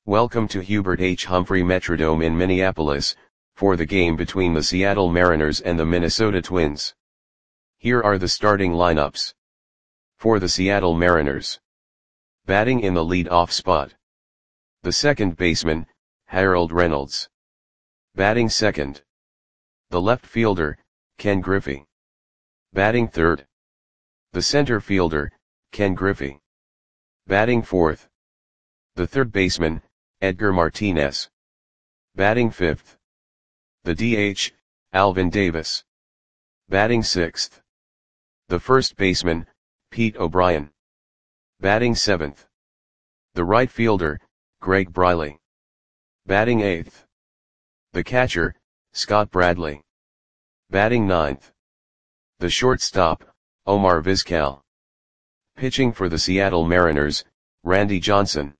Welcome to Hubert H. Humphrey Metrodome in Minneapolis, for the game between the Seattle Mariners and the Minnesota Twins. Here are the starting lineups. For the Seattle Mariners. Batting in the lead-off spot. The second baseman, Harold Reynolds. Batting second. The left fielder, Ken Griffey. Batting third. The center fielder, Ken Griffey. Batting fourth. The third baseman, Edgar Martinez. Batting fifth. The DH, Alvin Davis. Batting sixth. The first baseman, Pete O'Brien. Batting seventh. The right fielder, Greg Briley. Batting eighth. The catcher, Scott Bradley. Batting ninth. The shortstop, Omar Vizquel. Pitching for the Seattle Mariners, Randy Johnson.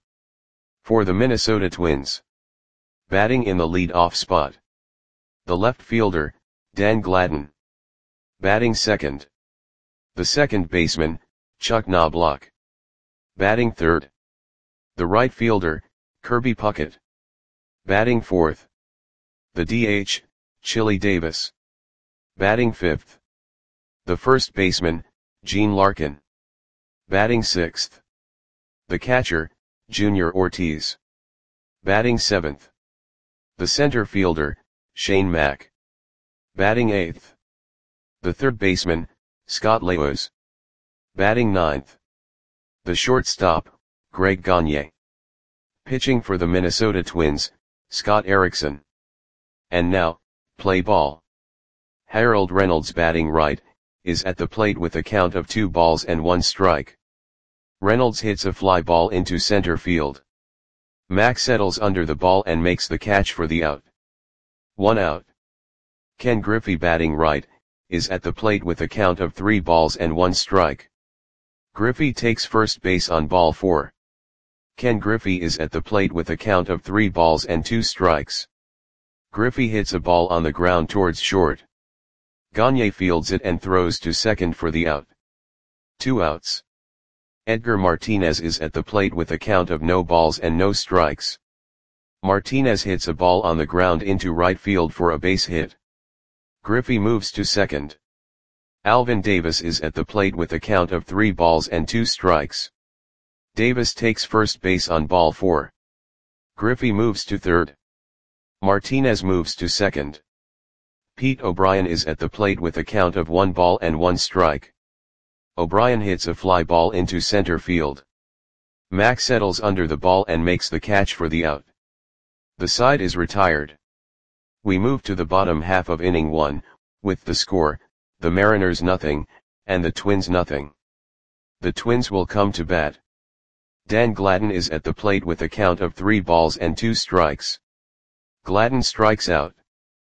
For the Minnesota Twins. Batting in the lead-off spot. The left fielder, Dan Gladden. Batting second. The second baseman, Chuck Knobloch. Batting third. The right fielder, Kirby Puckett. Batting fourth. The DH, Chili Davis. Batting fifth. The first baseman, Gene Larkin. Batting sixth. The catcher, Junior Ortiz. Batting seventh. The center fielder, Shane Mack. Batting eighth. The third baseman, Scott Lewis. Batting ninth. The shortstop, Greg Gagne. Pitching for the Minnesota Twins, Scott Erickson. And now, play ball. Harold Reynolds batting right, is at the plate with a count of 2 balls and 1 strike. Reynolds hits a fly ball into center field. Mack settles under the ball and makes the catch for the out. 1 out. Ken Griffey batting right, is at the plate with a count of 3 balls and 1 strike. Griffey takes first base on ball 4. Ken Griffey is at the plate with a count of 3 balls and 2 strikes. Griffey hits a ball on the ground towards short. Gagne fields it and throws to second for the out. 2 outs. Edgar Martinez is at the plate with a count of no balls and no strikes. Martinez hits a ball on the ground into right field for a base hit. Griffey moves to second. Alvin Davis is at the plate with a count of 3 balls and 2 strikes. Davis takes first base on ball 4. Griffey moves to third. Martinez moves to second. Pete O'Brien is at the plate with a count of 1 ball and 1 strike. O'Brien hits a fly ball into center field. Mack settles under the ball and makes the catch for the out. The side is retired. We move to the bottom half of inning 1, with the score, the Mariners nothing, and the Twins nothing. The Twins will come to bat. Dan Gladden is at the plate with a count of 3 balls and 2 strikes. Gladden strikes out.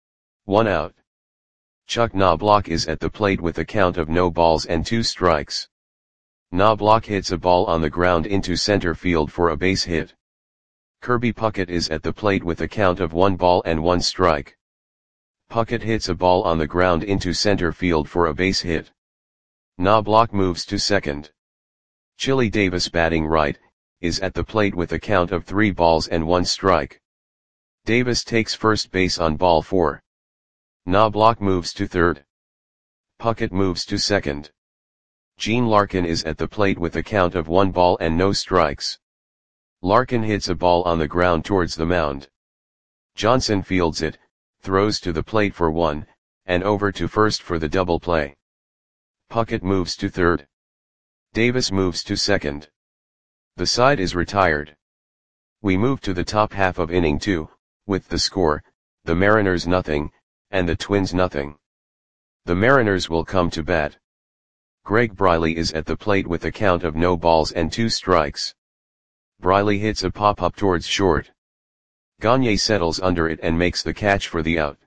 1 out. Chuck Knobloch is at the plate with a count of no balls and 2 strikes. Knobloch hits a ball on the ground into center field for a base hit. Kirby Puckett is at the plate with a count of 1 ball and 1 strike. Puckett hits a ball on the ground into center field for a base hit. Knobloch moves to second. Chili Davis batting right, is at the plate with a count of 3 balls and 1 strike. Davis takes first base on ball 4. Knobloch moves to third. Puckett moves to second. Gene Larkin is at the plate with a count of 1 ball and no strikes. Larkin hits a ball on the ground towards the mound. Johnson fields it, throws to the plate for 1, and over to first for the double play. Puckett moves to third. Davis moves to second. The side is retired. We move to the top half of inning 2, with the score, the Mariners nothing, and the Twins nothing. The Mariners will come to bat. Greg Briley is at the plate with a count of no balls and 2 strikes. Briley hits a pop-up towards short. Gagne settles under it and makes the catch for the out.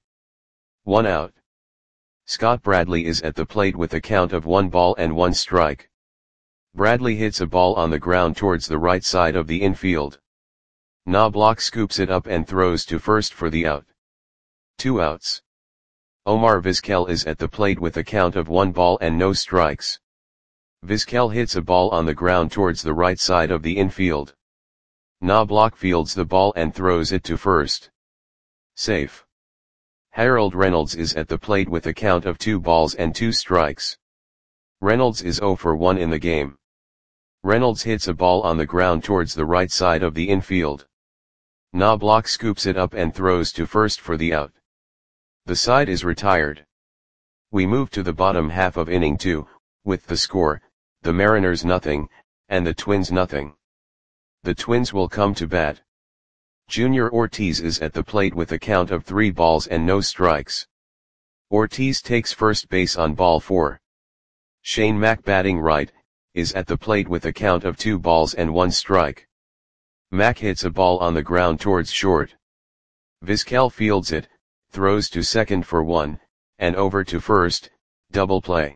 1 out. Scott Bradley is at the plate with a count of 1 ball and 1 strike. Bradley hits a ball on the ground towards the right side of the infield. Knobloch scoops it up and throws to first for the out. 2 outs. Omar Vizquel is at the plate with a count of 1 ball and no strikes. Vizquel hits a ball on the ground towards the right side of the infield. Knobloch fields the ball and throws it to first. Safe. Harold Reynolds is at the plate with a count of 2 balls and 2 strikes. Reynolds is 0 for 1 in the game. Reynolds hits a ball on the ground towards the right side of the infield. Knobloch scoops it up and throws to first for the out. The side is retired. We move to the bottom half of inning 2, with the score, the Mariners nothing, and the Twins nothing. The Twins will come to bat. Junior Ortiz is at the plate with a count of 3 balls and no strikes. Ortiz takes first base on ball 4. Shane Mack, batting right, is at the plate with a count of 2 balls and 1 strike. Mack hits a ball on the ground towards short. Vizquel fields it, throws to second for 1, and over to first, double play.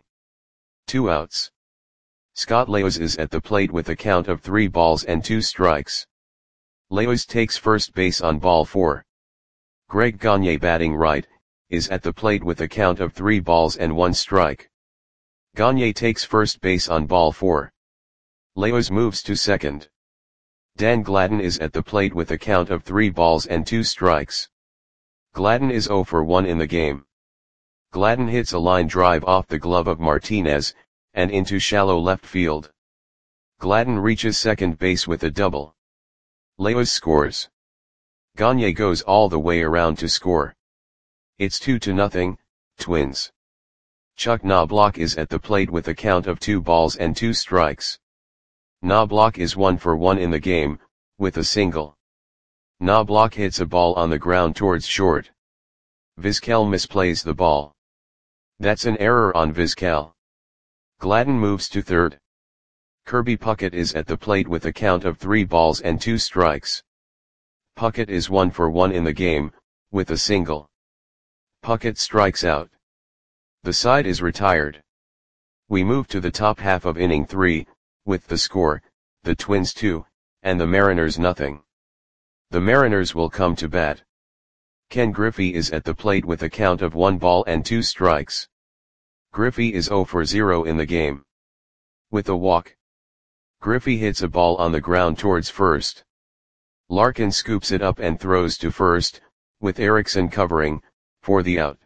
2 outs. Scott Leos is at the plate with a count of 3 balls and 2 strikes. Leos takes first base on ball 4. Greg Gagne, batting right, is at the plate with a count of 3 balls and 1 strike. Gagne takes first base on ball 4. Leos moves to second. Dan Gladden is at the plate with a count of 3 balls and 2 strikes. Gladden is 0 for 1 in the game. Gladden hits a line drive off the glove of Martinez, and into shallow left field. Gladden reaches second base with a double. Leos scores. Gagne goes all the way around to score. It's 2-0, Twins. Chuck Knobloch is at the plate with a count of 2 balls and 2 strikes. Knobloch is 1 for 1 in the game, with a single. Knobloch hits a ball on the ground towards short. Vizquel misplays the ball. That's an error on Vizquel. Gladden moves to third. Kirby Puckett is at the plate with a count of 3 balls and 2 strikes. Puckett is 1 for 1 in the game, with a single. Puckett strikes out. The side is retired. We move to the top half of inning 3, with the score, the Twins 2, and the Mariners nothing. The Mariners will come to bat. Ken Griffey is at the plate with a count of 1 ball and 2 strikes. Griffey is 0 for 0 in the game. With a walk. Griffey hits a ball on the ground towards first. Larkin scoops it up and throws to first, with Erickson covering, for the out.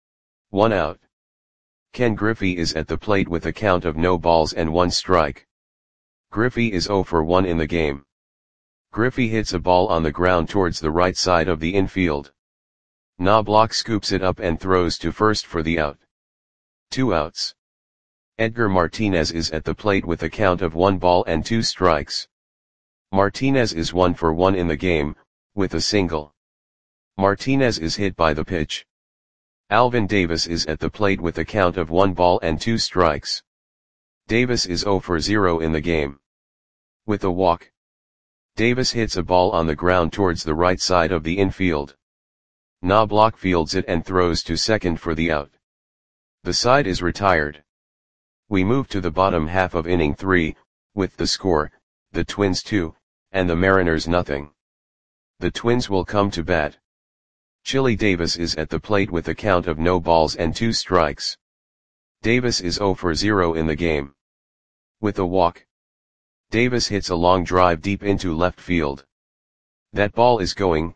1 out. Ken Griffey is at the plate with a count of no balls and 1 strike. Griffey is 0 for 1 in the game. Griffey hits a ball on the ground towards the right side of the infield. Knobloch scoops it up and throws to first for the out. 2 outs. Edgar Martinez is at the plate with a count of 1 ball and 2 strikes. Martinez is 1 for 1 in the game, with a single. Martinez is hit by the pitch. Alvin Davis is at the plate with a count of 1 ball and 2 strikes. Davis is 0 for 0 in the game. With a walk. Davis hits a ball on the ground towards the right side of the infield. Knobloch fields it and throws to second for the out. The side is retired. We move to the bottom half of inning 3, with the score, the Twins 2, and the Mariners nothing. The Twins will come to bat. Chili Davis is at the plate with a count of no balls and 2 strikes. Davis is 0 for 0 in the game. With a walk. Davis hits a long drive deep into left field. That ball is going,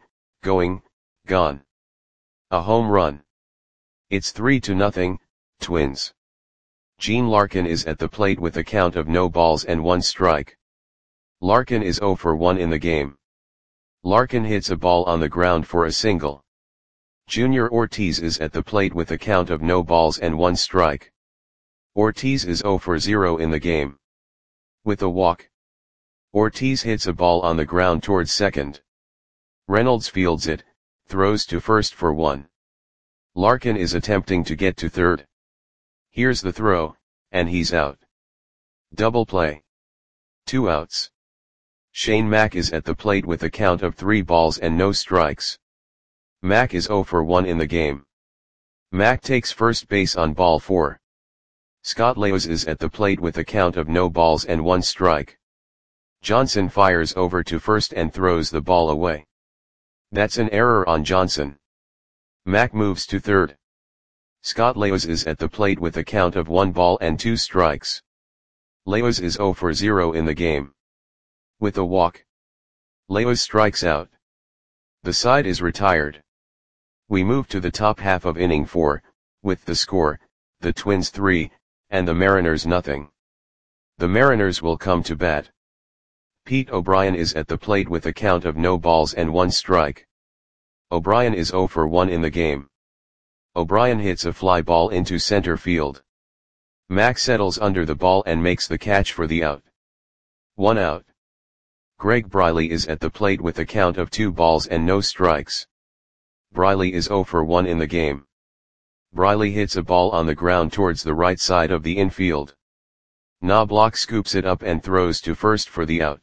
gone. A home run. It's 3-0, Twins. Gene Larkin is at the plate with a count of no balls and 1 strike. Larkin is 0 for 1 in the game. Larkin hits a ball on the ground for a single. Junior Ortiz is at the plate with a count of no balls and 1 strike. Ortiz is 0 for 0 in the game. With a walk. Ortiz hits a ball on the ground towards second. Reynolds fields it, throws to first for 1. Larkin is attempting to get to third. Here's the throw, and he's out. Double play. 2 outs. Shane Mack is at the plate with a count of 3 balls and no strikes. Mack is 0 for 1 in the game. Mack takes first base on ball 4. Scott Leos is at the plate with a count of no balls and 1 strike. Johnson fires over to first and throws the ball away. That's an error on Johnson. Mack moves to third. Scott Leos is at the plate with a count of 1 ball and 2 strikes. Leos is 0 for 0 in the game. With a walk. Leos strikes out. The side is retired. We move to the top half of inning 4, with the score, the Twins 3, and the Mariners nothing. The Mariners will come to bat. Pete O'Brien is at the plate with a count of no balls and 1 strike. O'Brien is 0 for 1 in the game. O'Brien hits a fly ball into center field. Mack settles under the ball and makes the catch for the out. 1 out. Greg Briley is at the plate with a count of 2 balls and no strikes. Briley is 0 for 1 in the game. Briley hits a ball on the ground towards the right side of the infield. Knobloch scoops it up and throws to first for the out.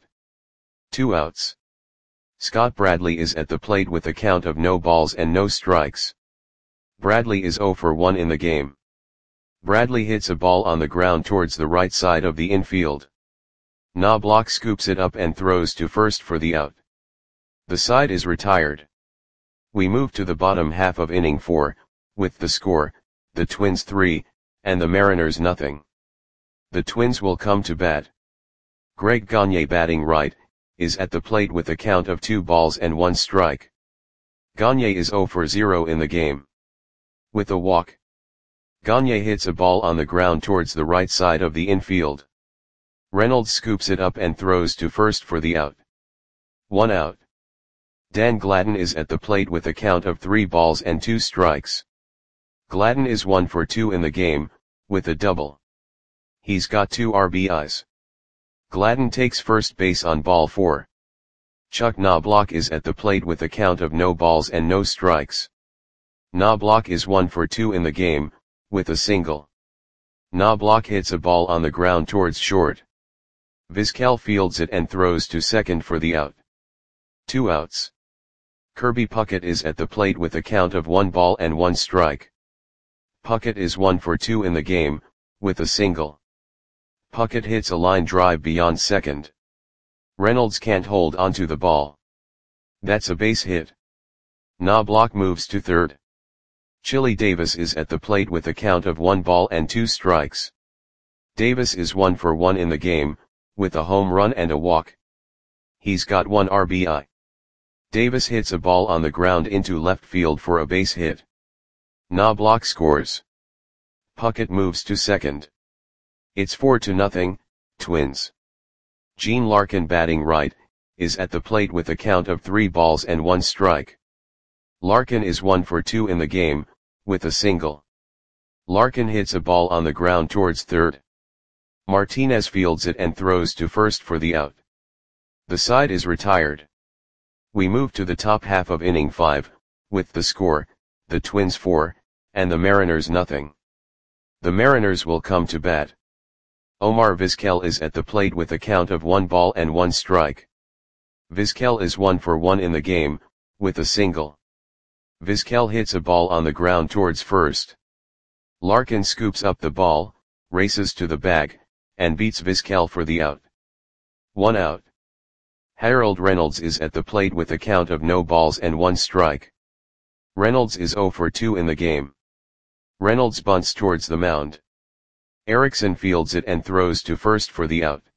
2 outs. Scott Bradley is at the plate with a count of no balls and no strikes. Bradley is 0 for 1 in the game. Bradley hits a ball on the ground towards the right side of the infield. Knobloch scoops it up and throws to first for the out. The side is retired. We move to the bottom half of inning 4, with the score, the Twins 3, and the Mariners nothing. The Twins will come to bat. Greg Gagne, batting right, is at the plate with a count of 2 balls and 1 strike. Gagne is 0 for 0 in the game. With a walk, Gagne hits a ball on the ground towards the right side of the infield. Reynolds scoops it up and throws to first for the out. 1 out. Dan Gladden is at the plate with a count of 3 balls and 2 strikes. Gladden is 1 for 2 in the game, with a double. He's got 2 RBIs. Gladden takes first base on ball 4. Chuck Knobloch is at the plate with a count of no balls and no strikes. Knobloch is 1 for 2 in the game, with a single. Knobloch hits a ball on the ground towards short. Vizquel fields it and throws to second for the out. 2 outs. Kirby Puckett is at the plate with a count of 1 ball and 1 strike. Puckett is 1 for 2 in the game, with a single. Puckett hits a line drive beyond second. Reynolds can't hold onto the ball. That's a base hit. Knobloch moves to third. Chili Davis is at the plate with a count of 1 ball and 2 strikes. Davis is 1 for 1 in the game, with a home run and a walk. He's got 1 RBI. Davis hits a ball on the ground into left field for a base hit. Knobloch scores. Puckett moves to second. It's 4-0, Twins. Gene Larkin, batting right, is at the plate with a count of 3 balls and 1 strike. Larkin is 1 for 2 in the game, with a single. Larkin hits a ball on the ground towards third. Martinez fields it and throws to first for the out. The side is retired. We move to the top half of inning 5, with the score, the Twins 4, and the Mariners nothing. The Mariners will come to bat. Omar Vizquel is at the plate with a count of 1 ball and 1 strike. Vizquel is 1 for 1 in the game, with a single. Vizquel hits a ball on the ground towards first. Larkin scoops up the ball, races to the bag, and beats Vizquel for the out. 1 out. Harold Reynolds is at the plate with a count of no balls and 1 strike. Reynolds is 0 for 2 in the game. Reynolds bunts towards the mound. Erickson fields it and throws to first for the out.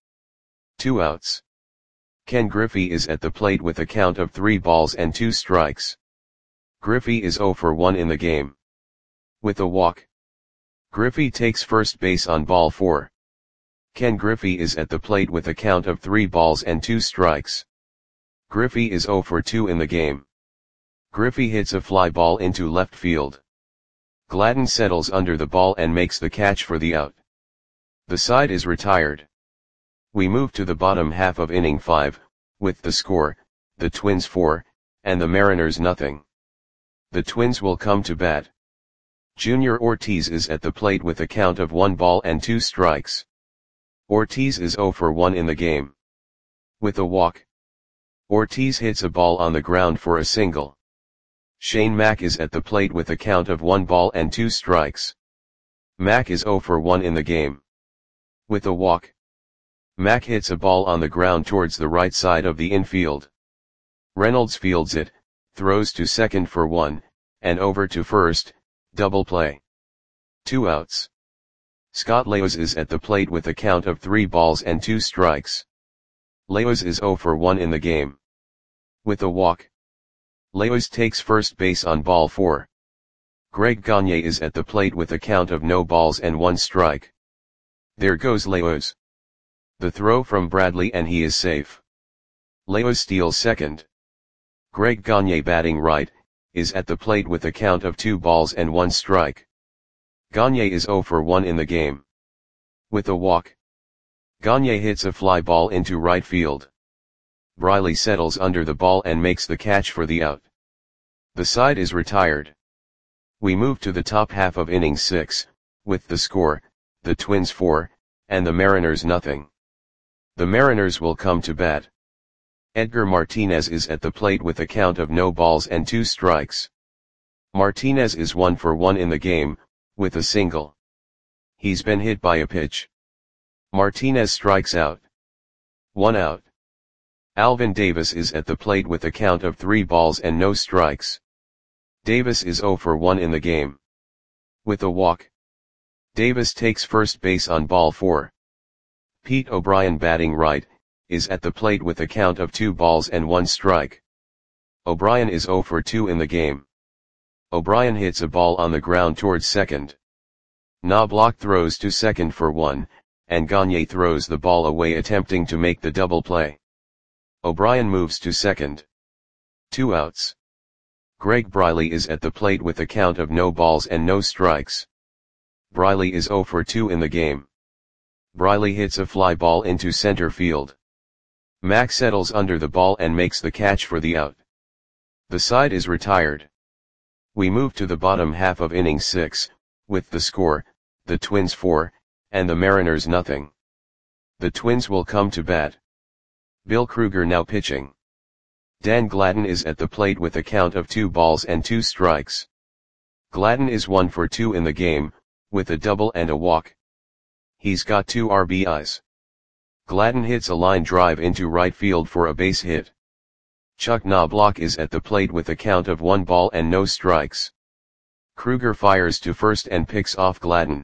2 outs. Ken Griffey is at the plate with a count of 3 balls and 2 strikes. Griffey is 0 for 1 in the game. With a walk, Griffey takes first base on ball 4. Ken Griffey is at the plate with a count of 3 balls and 2 strikes. Griffey is 0 for 2 in the game. Griffey hits a fly ball into left field. Gladden settles under the ball and makes the catch for the out. The side is retired. We move to the bottom half of inning 5, with the score, the Twins 4, and the Mariners nothing. The Twins will come to bat. Junior Ortiz is at the plate with a count of 1 ball and 2 strikes. Ortiz is 0 for 1 in the game. With a walk, Ortiz hits a ball on the ground for a single. Shane Mack is at the plate with a count of 1 ball and 2 strikes. Mack is 0 for 1 in the game. With a walk, Mack hits a ball on the ground towards the right side of the infield. Reynolds fields it, throws to second for 1, and over to first, double play. 2 outs. Scott Leos is at the plate with a count of 3 balls and 2 strikes. Leos is 0 for 1 in the game. With a walk. Leos takes first base on ball 4. Greg Gagne is at the plate with a count of no balls and 1 strike. There goes Leos. The throw from Bradley and he is safe. Leos steals second. Greg Gagne batting right, is at the plate with a count of 2 balls and 1 strike. Gagne is 0 for 1 in the game. With a walk. Gagne hits a fly ball into right field. Briley settles under the ball and makes the catch for the out. The side is retired. We move to the top half of inning 6, with the score, the Twins 4, and the Mariners nothing. The Mariners will come to bat. Edgar Martinez is at the plate with a count of no balls and 2 strikes. Martinez is 1 for 1 in the game, with a single. He's been hit by a pitch. Martinez strikes out. 1 out. Alvin Davis is at the plate with a count of 3 balls and no strikes. Davis is 0 for 1 in the game. With a walk. Davis takes first base on ball 4. Pete O'Brien batting right, is at the plate with a count of 2 balls and 1 strike. O'Brien is 0 for 2 in the game. O'Brien hits a ball on the ground towards second. Knobloch throws to second for 1, and Gagne throws the ball away attempting to make the double play. O'Brien moves to second. 2 outs. Greg Briley is at the plate with a count of no balls and no strikes. Briley is 0 for 2 in the game. Briley hits a fly ball into center field. Mack settles under the ball and makes the catch for the out. The side is retired. We move to the bottom half of inning 6, with the score, the Twins 4, and the Mariners nothing. The Twins will come to bat. Bill Krueger now pitching. Dan Gladden is at the plate with a count of 2 balls and 2 strikes. Gladden is 1 for 2 in the game, with a double and a walk. He's got 2 RBIs. Gladden hits a line drive into right field for a base hit. Chuck Knobloch is at the plate with a count of 1 ball and no strikes. Krueger fires to first and picks off Gladden.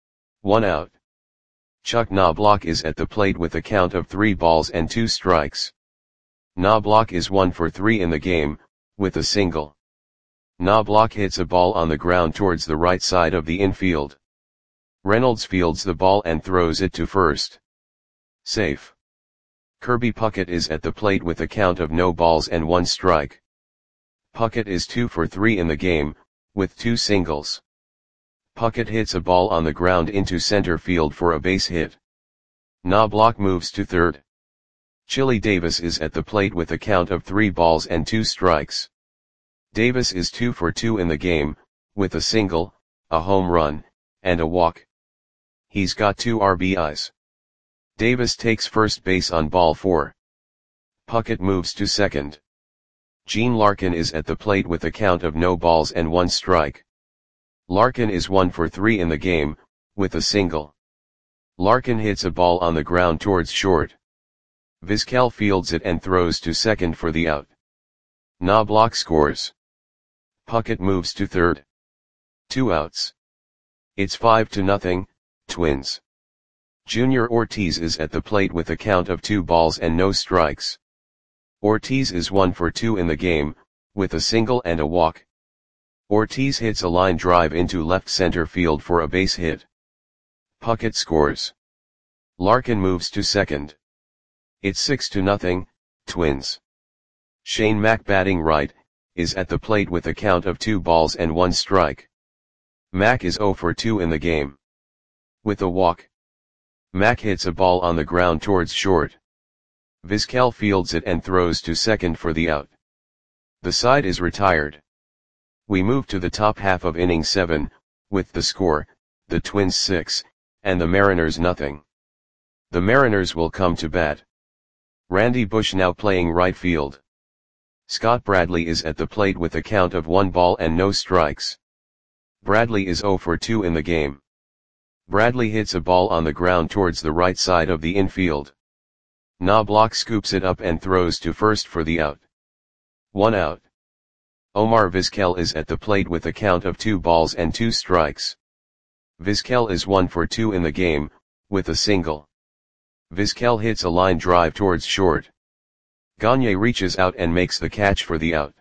1 out. Chuck Knobloch is at the plate with a count of 3 balls and 2 strikes. Knobloch is 1 for 3 in the game, with a single. Knobloch hits a ball on the ground towards the right side of the infield. Reynolds fields the ball and throws it to first. Safe. Kirby Puckett is at the plate with a count of no balls and 1 strike. Puckett is 2 for 3 in the game, with 2 singles. Puckett hits a ball on the ground into center field for a base hit. Knobloch moves to third. Chili Davis is at the plate with a count of 3 balls and 2 strikes. Davis is 2 for 2 in the game, with a single, a home run, and a walk. He's got 2 RBIs. Davis takes first base on ball 4. Puckett moves to second. Gene Larkin is at the plate with a count of no balls and 1 strike. Larkin is 1 for 3 in the game, with a single. Larkin hits a ball on the ground towards short. Vizquel fields it and throws to second for the out. Knobloch scores. Puckett moves to third. 2 outs. It's 5-0, Twins. Junior Ortiz is at the plate with a count of 2 balls and no strikes. Ortiz is 1 for 2 in the game, with a single and a walk. Ortiz hits a line drive into left center field for a base hit. Puckett scores. Larkin moves to second. It's 6-0, Twins. Shane Mack batting right, is at the plate with a count of 2 balls and 1 strike. Mack is 0 for 2 in the game. With a walk. Mack hits a ball on the ground towards short. Vizquel fields it and throws to second for the out. The side is retired. We move to the top half of inning 7, with the score, the Twins 6, and the Mariners nothing. The Mariners will come to bat. Randy Bush now playing right field. Scott Bradley is at the plate with a count of 1 ball and no strikes. Bradley is 0 for 2 in the game. Bradley hits a ball on the ground towards the right side of the infield. Knobloch scoops it up and throws to first for the out. 1 out. Omar Vizquel is at the plate with a count of 2 balls and 2 strikes. Vizquel is 1 for 2 in the game, with a single. Vizquel hits a line drive towards short. Gagne reaches out and makes the catch for the out.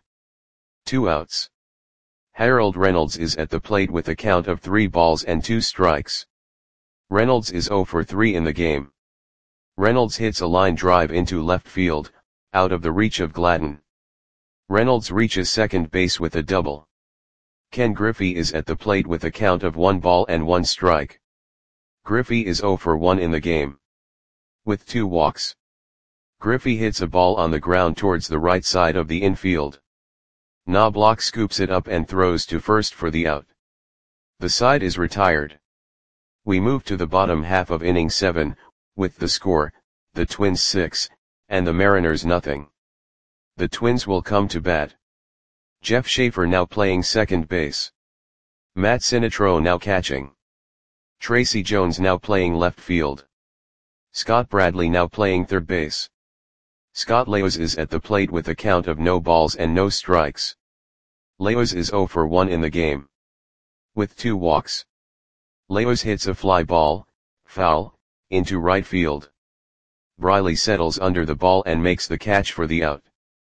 2 outs. Harold Reynolds is at the plate with a count of 3 balls and 2 strikes. Reynolds is 0 for 3 in the game. Reynolds hits a line drive into left field, out of the reach of Gladden. Reynolds reaches second base with a double. Ken Griffey is at the plate with a count of 1 ball and 1 strike. Griffey is 0 for 1 in the game. With 2 walks. Griffey hits a ball on the ground towards the right side of the infield. Knobloch scoops it up and throws to first for the out. The side is retired. We move to the bottom half of inning 7, with the score, the Twins 6, and the Mariners nothing. The Twins will come to bat. Jeff Schaefer now playing second base. Matt Sinatro now catching. Tracy Jones now playing left field. Scott Bradley now playing third base. Scott Leos is at the plate with a count of no balls and no strikes. Leos is 0 for 1 in the game. With 2 walks. Leos hits a fly ball, foul, into right field. Briley settles under the ball and makes the catch for the out.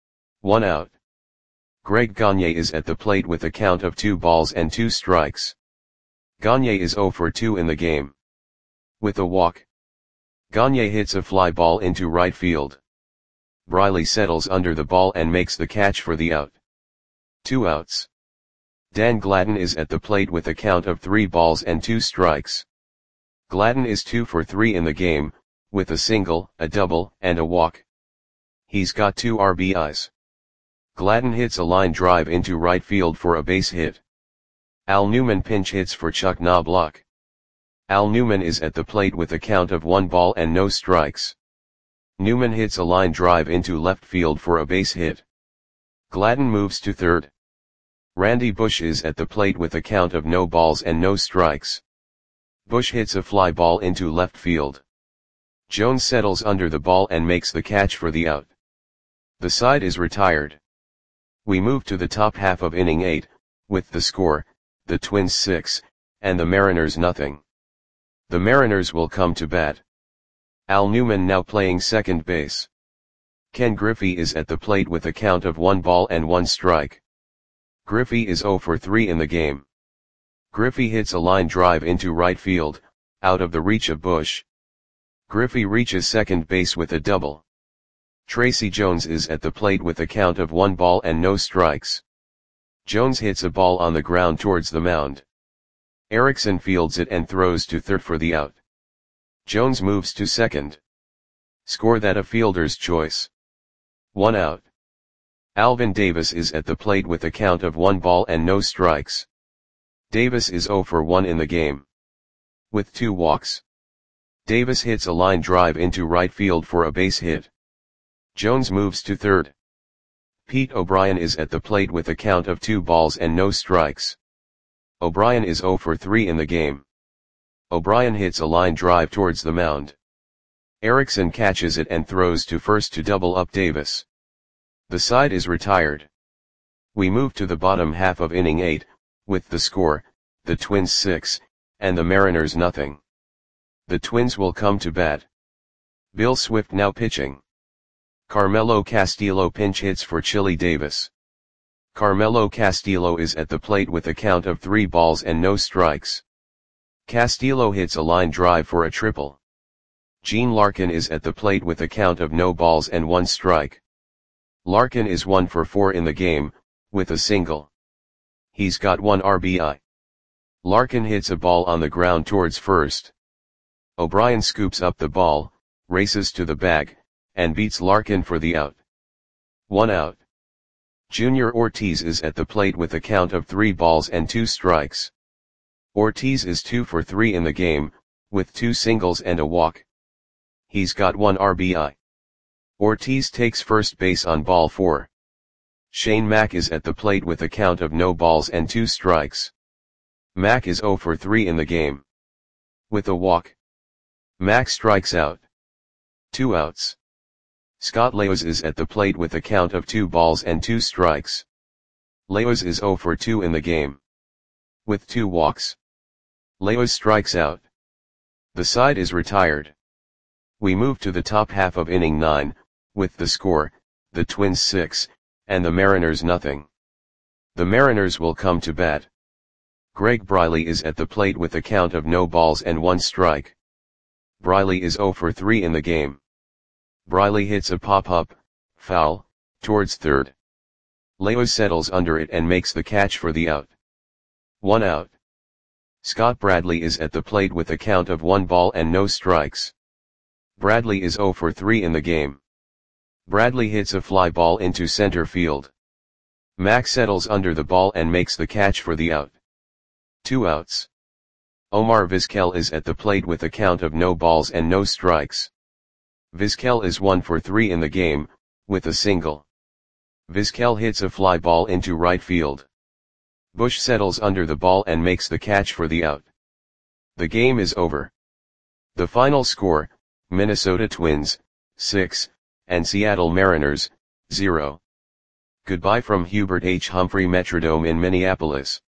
1 out. Greg Gagne is at the plate with a count of 2 balls and 2 strikes. Gagne is 0 for 2 in the game. With a walk. Gagne hits a fly ball into right field. Briley settles under the ball and makes the catch for the out. 2 outs. Dan Gladden is at the plate with a count of 3 balls and 2 strikes. Gladden is 2 for 3 in the game, with a single, a double, and a walk. He's got 2 RBIs. Gladden hits a line drive into right field for a base hit. Al Newman pinch hits for Chuck Knobloch. Al Newman is at the plate with a count of 1 ball and no strikes. Newman hits a line drive into left field for a base hit. Gladden moves to third. Randy Bush is at the plate with a count of no balls and no strikes. Bush hits a fly ball into left field. Jones settles under the ball and makes the catch for the out. The side is retired. We move to the top half of inning 8, with the score, the Twins 6, and the Mariners nothing. The Mariners will come to bat. Al Newman now playing second base. Ken Griffey is at the plate with a count of 1 ball and 1 strike. Griffey is 0 for 3 in the game. Griffey hits a line drive into right field, out of the reach of Bush. Griffey reaches second base with a double. Tracy Jones is at the plate with a count of 1 ball and no strikes. Jones hits a ball on the ground towards the mound. Erickson fields it and throws to third for the out. Jones moves to second. Score that a fielder's choice. 1 out. Alvin Davis is at the plate with a count of 1 ball and no strikes. Davis is 0 for 1 in the game. With 2 walks. Davis hits a line drive into right field for a base hit. Jones moves to third. Pete O'Brien is at the plate with a count of 2 balls and no strikes. O'Brien is 0 for 3 in the game. O'Brien hits a line drive towards the mound. Erickson catches it and throws to first to double up Davis. The side is retired. We move to the bottom half of inning 8, with the score, the Twins 6, and the Mariners nothing. The Twins will come to bat. Bill Swift now pitching. Carmelo Castillo pinch hits for Chili Davis. Carmelo Castillo is at the plate with a count of 3 balls and no strikes. Castillo hits a line drive for a triple. Gene Larkin is at the plate with a count of no balls and 1 strike. Larkin is 1 for 4 in the game, with a single. He's got 1 RBI. Larkin hits a ball on the ground towards first. O'Brien scoops up the ball, races to the bag, and beats Larkin for the out. 1 out. Junior Ortiz is at the plate with a count of 3 balls and 2 strikes. Ortiz is 2 for 3 in the game, with 2 singles and a walk. He's got 1 RBI. Ortiz takes first base on ball 4. Shane Mack is at the plate with a count of no balls and 2 strikes. Mack is 0 for 3 in the game. With a walk. Mack strikes out. 2 outs. Scott Leos is at the plate with a count of 2 balls and 2 strikes. Leos is 0 for 2 in the game. With 2 walks. Leos strikes out. The side is retired. We move to the top half of inning 9, with the score, the Twins 6, and the Mariners nothing. The Mariners will come to bat. Greg Briley is at the plate with a count of no balls and 1 strike. Briley is 0 for 3 in the game. Briley hits a pop-up, foul, towards third. Leo settles under it and makes the catch for the out. 1 out. Scott Bradley is at the plate with a count of 1 ball and no strikes. Bradley is 0 for 3 in the game. Bradley hits a fly ball into center field. Mack settles under the ball and makes the catch for the out. 2 outs. Omar Vizquel is at the plate with a count of no balls and no strikes. Vizquel is 1 for 3 in the game, with a single. Vizquel hits a fly ball into right field. Bush settles under the ball and makes the catch for the out. The game is over. The final score, Minnesota Twins, 6, and Seattle Mariners, 0. Goodbye from Hubert H. Humphrey Metrodome in Minneapolis.